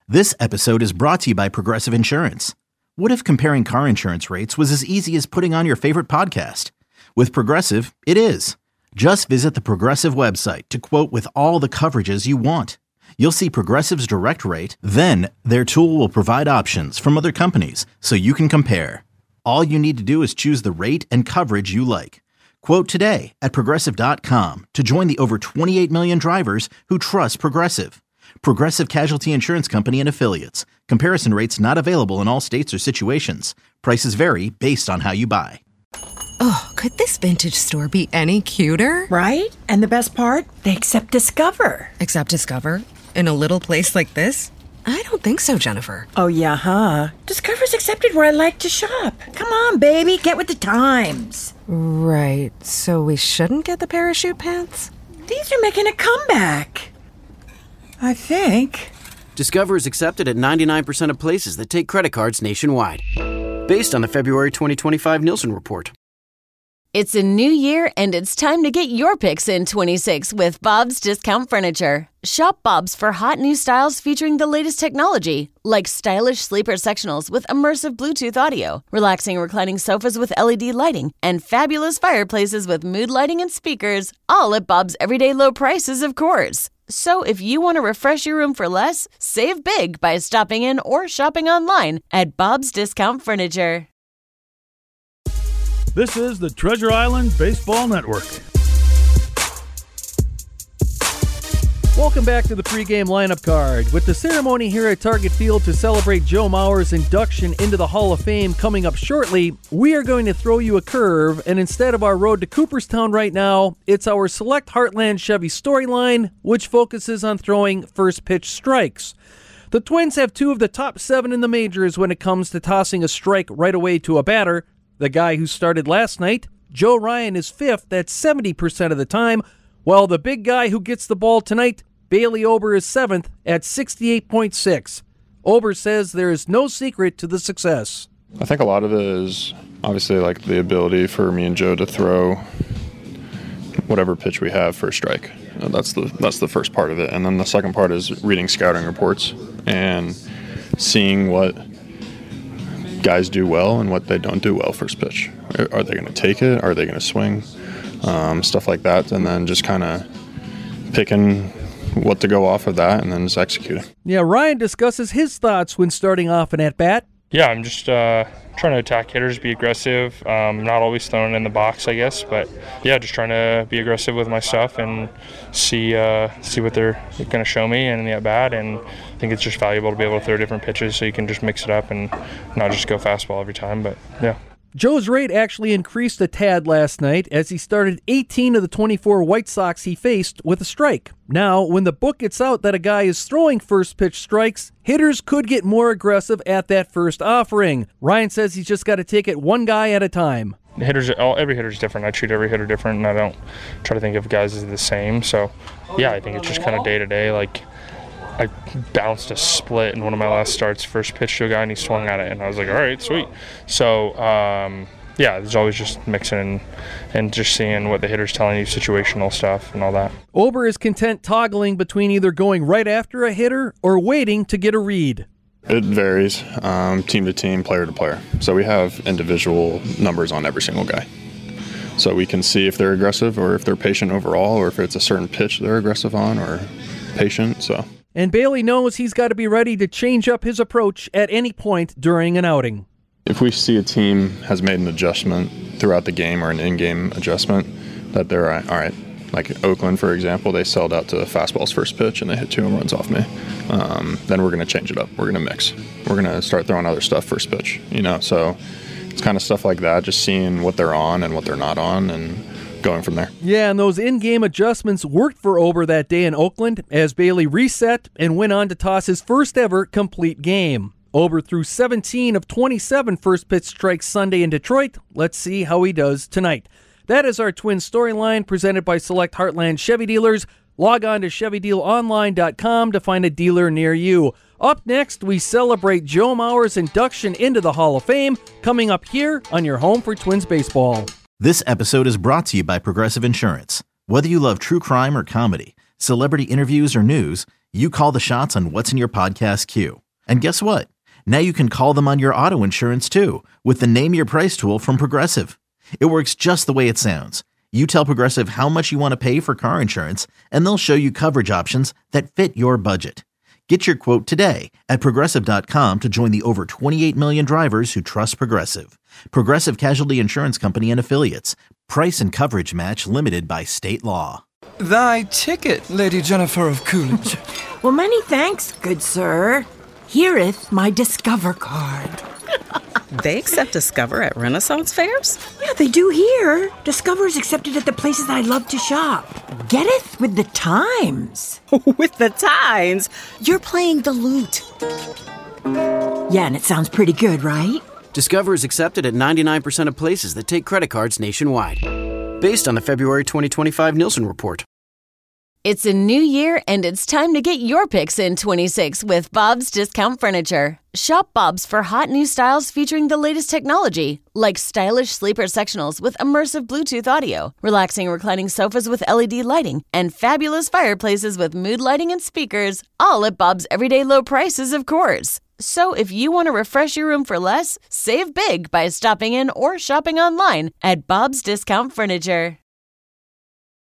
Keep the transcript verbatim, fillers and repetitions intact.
This episode is brought to you by Progressive Insurance. What if comparing car insurance rates was as easy as putting on your favorite podcast? With Progressive, it is. Just visit the Progressive website to quote with all the coverages you want. You'll see Progressive's direct rate, then their tool will provide options from other companies so you can compare. All you need to do is choose the rate and coverage you like. Quote today at Progressive dot com to join the over twenty-eight million drivers who trust Progressive. Progressive Casualty Insurance Company and Affiliates. Comparison rates not available in all states or situations. Prices vary based on how you buy. Oh, could this vintage store be any cuter? Right? And the best part? They accept Discover. Accept Discover? In a little place like this? I don't think so, Jennifer. Oh, yeah, huh? Discover's accepted where I like to shop. Come on, baby, get with the times. Right, so we shouldn't get the parachute pants? These are making a comeback. I think. Discover is accepted at ninety-nine percent of places that take credit cards nationwide. Based on the February twenty twenty-five Nielsen report. It's a new year, and it's time to get your picks in twenty-six with Bob's Discount Furniture. Shop Bob's for hot new styles featuring the latest technology, like stylish sleeper sectionals with immersive Bluetooth audio, relaxing reclining sofas with L E D lighting, and fabulous fireplaces with mood lighting and speakers, all at Bob's everyday low prices, of course. So if you want to refresh your room for less, save big by stopping in or shopping online at Bob's Discount Furniture. This is the Treasure Island Baseball Network. Welcome back to the pregame lineup card. With the ceremony here at Target Field to celebrate Joe Mauer's induction into the Hall of Fame coming up shortly, we are going to throw you a curve, and instead of our road to Cooperstown right now, it's our Select Heartland Chevy storyline, which focuses on throwing first pitch strikes. The Twins have two of the top seven in the majors when it comes to tossing a strike right away to a batter. The guy who started last night, Joe Ryan, is fifth at seventy percent of the time, while the big guy who gets the ball tonight, Bailey Ober, is seventh at sixty-eight point six. Ober says there is no secret to the success. I think a lot of it is obviously like the ability for me and Joe to throw whatever pitch we have for a strike. That's the that's the first part of it. And then the second part is reading scouting reports and seeing what guys do well and what they don't do well first pitch. Are they going to take it? Are they going to swing? Um, stuff like that. And then just kind of picking what to go off of that and then just executing. Yeah, Ryan discusses his thoughts when starting off an at-bat. Yeah, I'm just uh, trying to attack hitters, be aggressive. Um, not always throwing in the box, I guess, but yeah, just trying to be aggressive with my stuff and see uh, see what they're going to show me in the at bat. And I think it's just valuable to be able to throw different pitches so you can just mix it up and not just go fastball every time. But yeah. Joe's rate actually increased a tad last night as he started eighteen of the twenty-four White Sox he faced with a strike. Now, when the book gets out that a guy is throwing first pitch strikes, hitters could get more aggressive at that first offering. Ryan says he's just got to take it one guy at a time. The hitters, every hitter is different. I treat every hitter different, and I don't try to think of guys as the same. So, yeah, I think it's just kind of day to day. Like, I bounced a split in one of my last starts, first pitch to a guy, and he swung at it, and I was like, all right, sweet. So, um, yeah, there's always just mixing and, and just seeing what the hitter's telling you, situational stuff and all that. Ober is content toggling between either going right after a hitter or waiting to get a read. It varies um, team to team, player to player. So we have individual numbers on every single guy. So we can see if they're aggressive or if they're patient overall or if it's a certain pitch they're aggressive on or patient, so... And Bailey knows he's got to be ready to change up his approach at any point during an outing. If we see a team has made an adjustment throughout the game or an in-game adjustment, that they're all right. Like Oakland, for example, they sold out to fastball's first pitch and they hit two home runs off me. Um, then we're going to change it up. We're going to mix. We're going to start throwing other stuff first pitch. You know, so it's kind of stuff like that, just seeing what they're on and what they're not on and going from there. Yeah, and those in-game adjustments worked for Ober that day in Oakland as Bailey reset and went on to toss his first ever complete game. Ober threw seventeen of twenty-seven first-pitch strikes Sunday in Detroit. Let's see how he does tonight. That is our Twins storyline presented by Select Heartland Chevy Dealers. Log on to Chevy Deal Online dot com to find a dealer near you. Up next, we celebrate Joe Mauer's induction into the Hall of Fame, coming up here on your home for Twins baseball. This episode is brought to you by Progressive Insurance. Whether you love true crime or comedy, celebrity interviews or news, You call the shots on what's in your podcast queue. And guess what? Now you can call them on your auto insurance too with the Name Your Price tool from Progressive. It works just the way it sounds. You tell Progressive how much you want to pay for car insurance, and they'll show you coverage options that fit your budget. Get your quote today at Progressive dot com to join the over twenty-eight million drivers who trust Progressive. Progressive Casualty Insurance Company and Affiliates. Price and coverage match limited by state law. Thy ticket, Lady Jennifer of Coolidge. Well, many thanks, good sir. Hereeth my Discover card. They accept Discover at Renaissance fairs? Yeah, they do here. Discover is accepted at the places I love to shop. Getteth with the times. With the times? You're playing the lute. Yeah, and it sounds pretty good, right? Discover is accepted at ninety-nine percent of places that take credit cards nationwide. Based on the February twenty twenty-five Nielsen report. It's a new year, and it's time to get your picks in twenty-six with Bob's Discount Furniture. Shop Bob's for hot new styles featuring the latest technology, like stylish sleeper sectionals with immersive Bluetooth audio, relaxing reclining sofas with L E D lighting, and fabulous fireplaces with mood lighting and speakers, all at Bob's everyday low prices, of course. So if you want to refresh your room for less, save big by stopping in or shopping online at Bob's Discount Furniture.